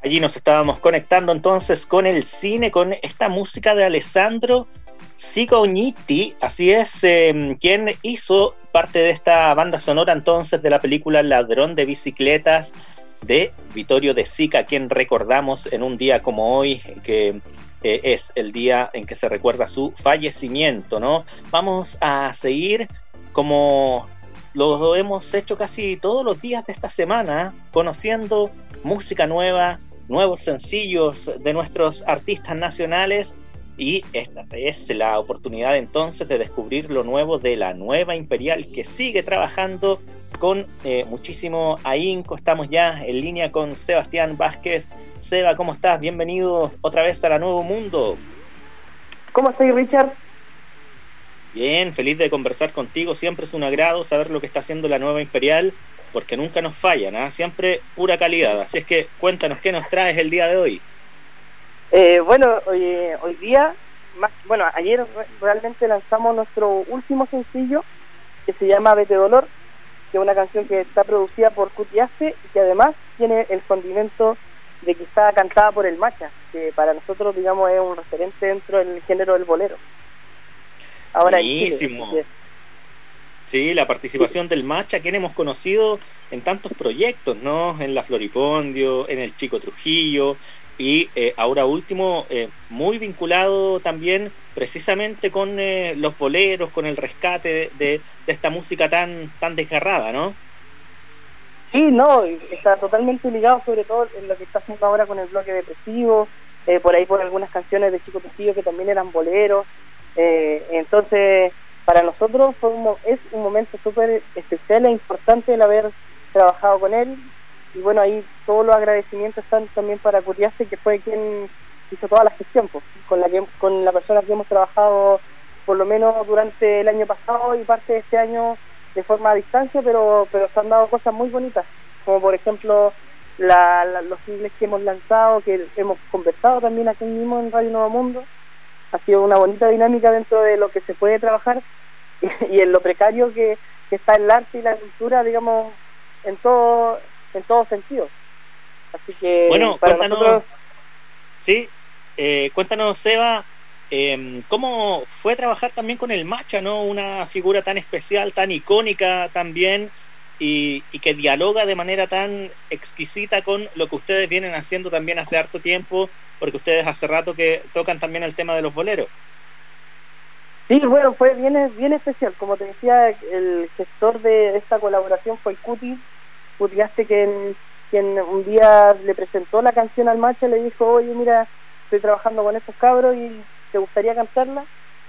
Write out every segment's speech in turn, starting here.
Allí nos estábamos conectando entonces con el cine, con esta música de Alessandro Cicogniti, así es, quien hizo parte de esta banda sonora entonces de la película Ladrón de Bicicletas de Vittorio De Sica, quien recordamos en un día como hoy, que es el día en que se recuerda su fallecimiento, ¿no? Vamos a seguir como lo hemos hecho casi todos los días de esta semana, conociendo música nueva, nuevos sencillos de nuestros artistas nacionales, y esta es la oportunidad entonces de descubrir lo nuevo de la Nueva Imperial, que sigue trabajando con muchísimo ahínco. Estamos ya en línea con Sebastián Vázquez. Seba, ¿cómo estás? Bienvenido otra vez a La Nuevo Mundo. ¿Cómo estás, Richard? Bien, feliz de conversar contigo. Siempre es un agrado saber lo que está haciendo la Nueva Imperial, porque nunca nos fallan, ¿eh? Siempre pura calidad. Así es que cuéntanos, ¿qué nos traes el día de hoy? Hoy día, ayer realmente lanzamos nuestro último sencillo, que se llama Vete Dolor, que es una canción que está producida por Cutiaste y que además tiene el condimento de que está cantada por el Macha, que para nosotros, digamos, es un referente dentro del género del bolero. Ahora buenísimo. En Chile, sí, la participación del Macha, quien hemos conocido en tantos proyectos, ¿no? En la Floripondio, en el Chico Trujillo, y ahora último, muy vinculado también precisamente con los boleros, con el rescate de esta música tan desgarrada, ¿no? Sí, no, está totalmente ligado, sobre todo en lo que está haciendo ahora con el bloque depresivo, por ahí por algunas canciones de Chico Trujillo que también eran boleros. Entonces, para nosotros es un momento súper especial e importante el haber trabajado con él. Y bueno, ahí todos los agradecimientos están también para Cutiaste, que fue quien hizo toda la gestión, pues, con la persona que hemos trabajado por lo menos durante el año pasado y parte de este año de forma a distancia, pero se han dado cosas muy bonitas, como por ejemplo los singles que hemos lanzado, que hemos conversado también aquí mismo en Radio Nuevo Mundo. Ha sido una bonita dinámica dentro de lo que se puede trabajar y en lo precario que está el arte y la cultura, digamos, en todo sentido. Así que bueno, para cuéntanos, nosotros... Sí, cuéntanos, Seba, cómo fue trabajar también con el Macha, ¿no? Una figura tan especial, tan icónica también, y que dialoga de manera tan exquisita con lo que ustedes vienen haciendo también hace harto tiempo, porque ustedes hace rato que tocan también el tema de los boleros. Sí, bueno, fue bien especial. Como te decía, el gestor de esta colaboración fue el Cutiaste, quien un día le presentó la canción al Macha y le dijo: oye, mira, estoy trabajando con estos cabros y ¿te gustaría cantarla?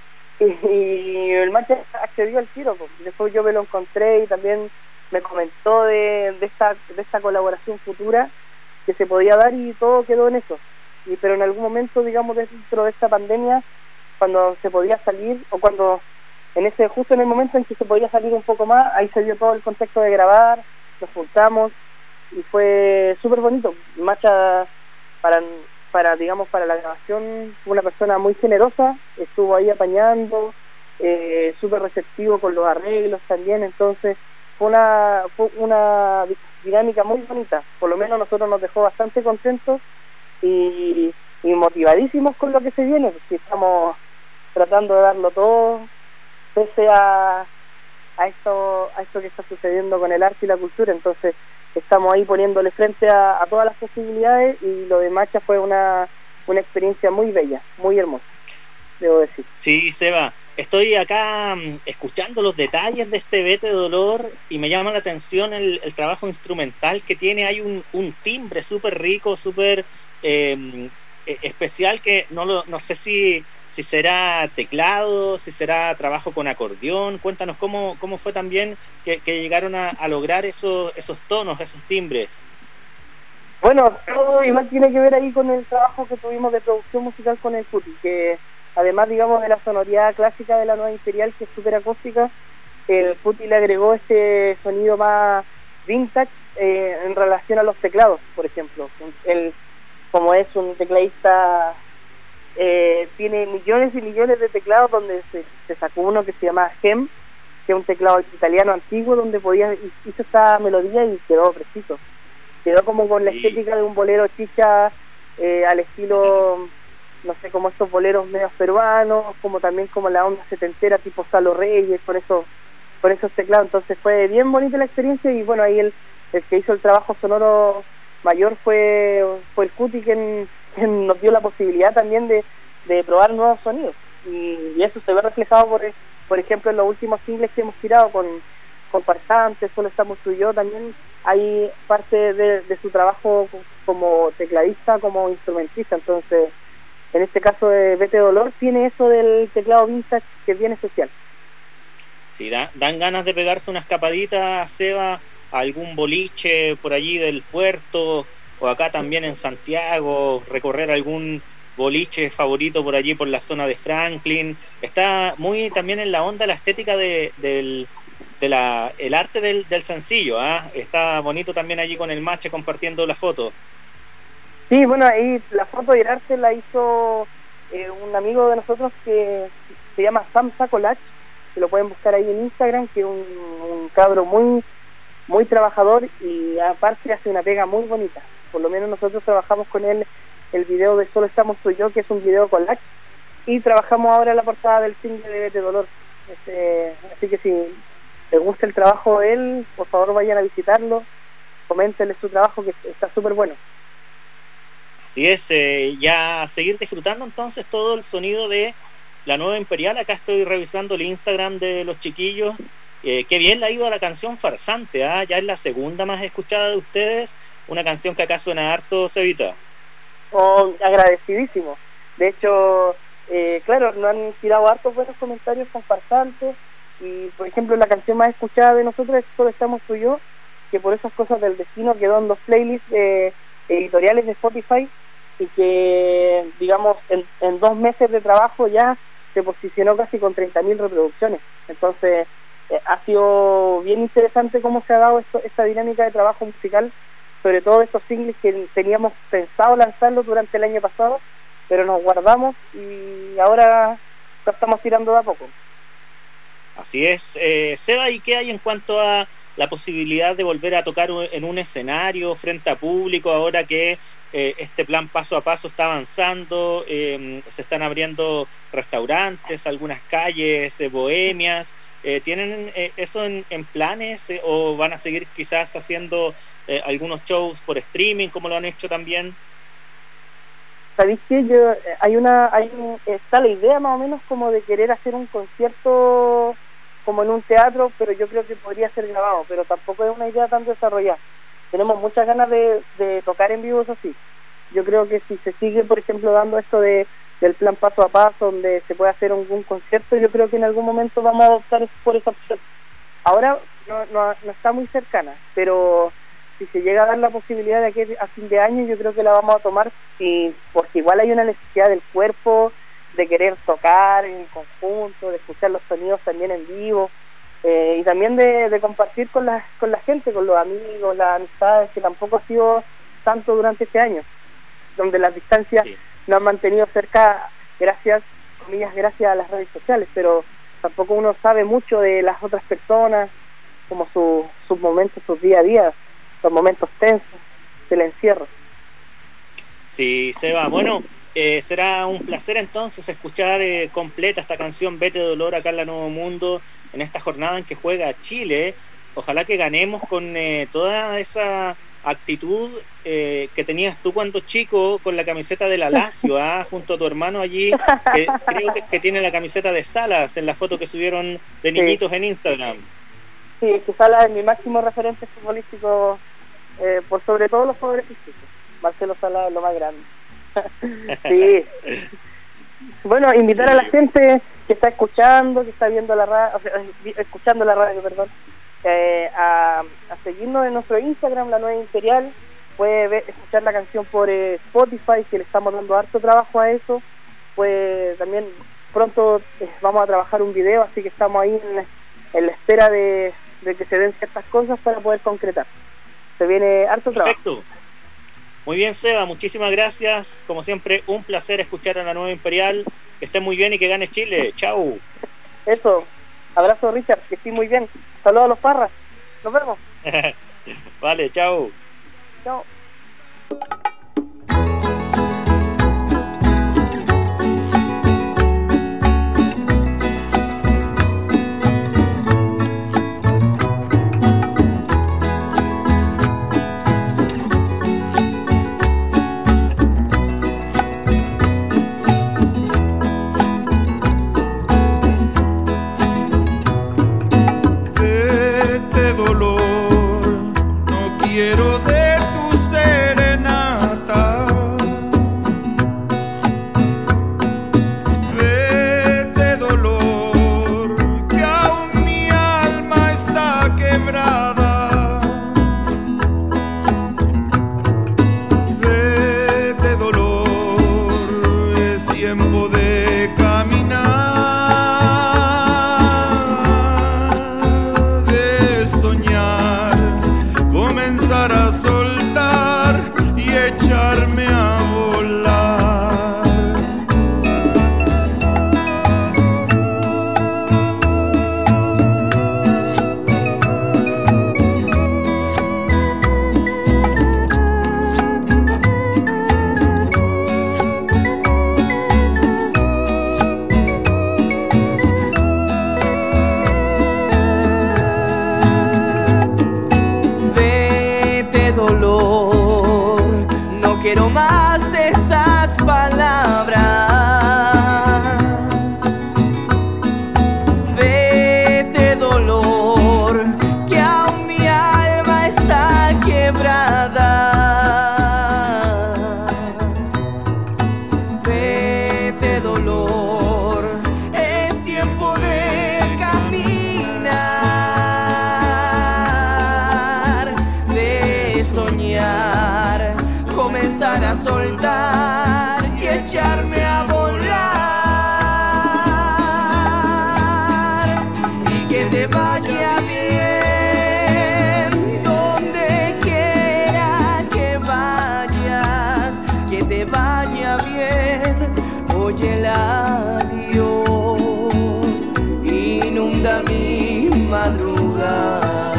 Y el Macha accedió al tiro, pues. Después yo me lo encontré y también me comentó de esta colaboración futura que se podía dar, y todo quedó en eso. Pero en algún momento, digamos, dentro de esta pandemia, cuando se podía salir, o justo en el momento en que se podía salir un poco más, ahí se dio todo el contexto de grabar, nos juntamos y fue súper bonito. Macha, para la grabación, fue una persona muy generosa, estuvo ahí apañando, súper receptivo con los arreglos también. Entonces fue una dinámica muy bonita. Por lo menos nosotros nos dejó bastante contentos y motivadísimos con lo que se viene, porque estamos tratando de darlo todo pese a esto que está sucediendo con el arte y la cultura. Entonces estamos ahí poniéndole frente a todas las posibilidades, y lo de Macha fue una experiencia muy bella, muy hermosa, debo decir. Sí, Seba, estoy acá escuchando los detalles de este Vete Dolor y me llama la atención el trabajo instrumental que tiene. Hay un timbre súper rico, súper especial, que no sé si será teclado, si será trabajo con acordeón. Cuéntanos cómo fue también que llegaron a lograr esos tonos, esos timbres. Bueno, todo igual tiene que ver ahí con el trabajo que tuvimos de producción musical con el Cuti, que además, digamos, de la sonoridad clásica de la Nueva Imperial, que es súper acústica, el Cuti le agregó este sonido más vintage en relación a los teclados, por ejemplo. Él, como es un tecladista, tiene millones y millones de teclados, donde se sacó uno que se llama Gem, que es un teclado italiano antiguo, donde hizo esta melodía y quedó preciso. quedó como con la estética de un bolero chicha, al estilo, no sé, como estos boleros medios peruanos, como también como la onda setentera tipo Salo Reyes, con esos teclados. Entonces fue bien bonita la experiencia, y bueno, ahí el que hizo el trabajo sonoro mayor fue el Cuti, quien nos dio la posibilidad también de probar nuevos sonidos, y eso se ve reflejado por ejemplo en los últimos singles que hemos tirado con Farsantes, Solo Estamos Tú y Yo. También hay parte de su trabajo como tecladista, como instrumentista. Entonces en este caso de Vete Dolor tiene eso del teclado vintage, que es bien especial. Sí, dan ganas de pegarse una escapadita, Seba, a algún boliche por allí del puerto, o acá también en Santiago, recorrer algún boliche favorito por allí, por la zona de Franklin. Está muy también en la onda la estética el arte del sencillo, ¿eh? Está bonito también allí con el Mache compartiendo la foto. Sí, bueno, ahí la foto y el arte la hizo un amigo de nosotros que se llama Sam Sacolach, que lo pueden buscar ahí en Instagram, que es un cabro muy muy trabajador, y aparte hace una pega muy bonita. Por lo menos nosotros trabajamos con él el video de Solo Estamos Tú y Yo, que es un video con lag, y trabajamos ahora la portada del single de Vete Dolor. Así que si les gusta el trabajo de él, por favor vayan a visitarlo, coméntenle su trabajo, que está súper bueno. Así es, ya seguir disfrutando entonces todo el sonido de la Nueva Imperial. Acá estoy revisando el Instagram de los chiquillos. Qué bien le ha ido a la canción Farsante, ¿eh? Ya es la segunda más escuchada de ustedes, una canción que acá suena harto, Cevita. Agradecidísimo. De hecho, claro, nos han tirado hartos buenos comentarios con Farsante, y por ejemplo la canción más escuchada de nosotros es Solo Estamos Tú y Yo, que por esas cosas del destino quedó en 2 playlists editoriales de Spotify, y que digamos en 2 meses de trabajo ya se posicionó casi con 30.000 reproducciones. Entonces ha sido bien interesante cómo se ha dado esta dinámica de trabajo musical, sobre todo estos singles que teníamos pensado lanzarlos durante el año pasado, pero nos guardamos y ahora lo estamos tirando de a poco. Así es. Seba, ¿y qué hay en cuanto a la posibilidad de volver a tocar en un escenario frente a público ahora que este plan paso a paso está avanzando? Se están abriendo restaurantes, algunas calles bohemias. ¿Tienen eso en planes, o van a seguir quizás haciendo algunos shows por streaming como lo han hecho también? ¿Sabéis qué? Está la idea más o menos como de querer hacer un concierto como en un teatro, pero yo creo que podría ser grabado, pero tampoco es una idea tan desarrollada. Tenemos muchas ganas de tocar en vivo, eso sí. Yo creo que si se sigue, por ejemplo, dando esto del plan paso a paso, donde se puede hacer algún concierto, yo creo que en algún momento vamos a optar por esa opción. Ahora no está muy cercana, pero si se llega a dar la posibilidad de que a fin de año, yo creo que la vamos a tomar, porque igual hay una necesidad del cuerpo de querer tocar en conjunto, de escuchar los sonidos también en vivo, y también de compartir con la gente, con los amigos, las amistades, que tampoco ha sido tanto durante este año, donde las distancias nos han mantenido cerca, comillas, gracias a las redes sociales, pero tampoco uno sabe mucho de las otras personas, como sus momentos, sus día a día, los momentos tensos del encierro. Sí, Seba, bueno, será un placer entonces escuchar completa esta canción Vete Dolor acá en la Nuevo Mundo, en esta jornada en que juega Chile. Ojalá que ganemos con toda esa actitud que tenías tú cuando chico, con la camiseta de la Lazio, junto a tu hermano allí, que creo que tiene la camiseta de Salas en la foto que subieron de niñitos en Instagram. Sí, es que Salas es mi máximo referente futbolístico, por sobre todo los jugadores físicos. Marcelo Salas es lo más grande. Sí. Bueno, invitar a la gente que está escuchando, que está viendo la radio, escuchando la radio, perdón, a seguirnos en nuestro Instagram, La Nueva Imperial. Puede escuchar la canción por Spotify, que le estamos dando harto trabajo a eso. Pues también pronto vamos a trabajar un video, así que estamos ahí en la espera de que se den ciertas cosas para poder concretar. Se viene harto trabajo. Perfecto. Muy bien, Seba, muchísimas gracias. Como siempre, un placer escuchar a La Nueva Imperial. Que esté muy bien y que gane Chile. Chau. Eso. Abrazo, Richard, que estés muy bien. Saludos a los Parras. Nos vemos. Vale, chau. Chao. quiero más de esas palabras. Vete, dolor, que aún mi alma está quebrada. Vete, dolor, es tiempo de caminar, de soñar, comenzar a soltar y echarme a volar. Y que te vaya bien donde quiera que vayas, que te vaya bien. Oye el adiós inunda mi madrugada.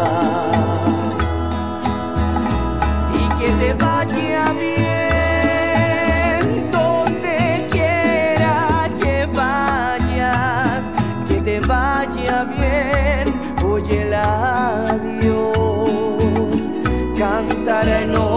Y que te vaya bien donde quiera que vayas, que te vaya bien. Oye el adiós cantará en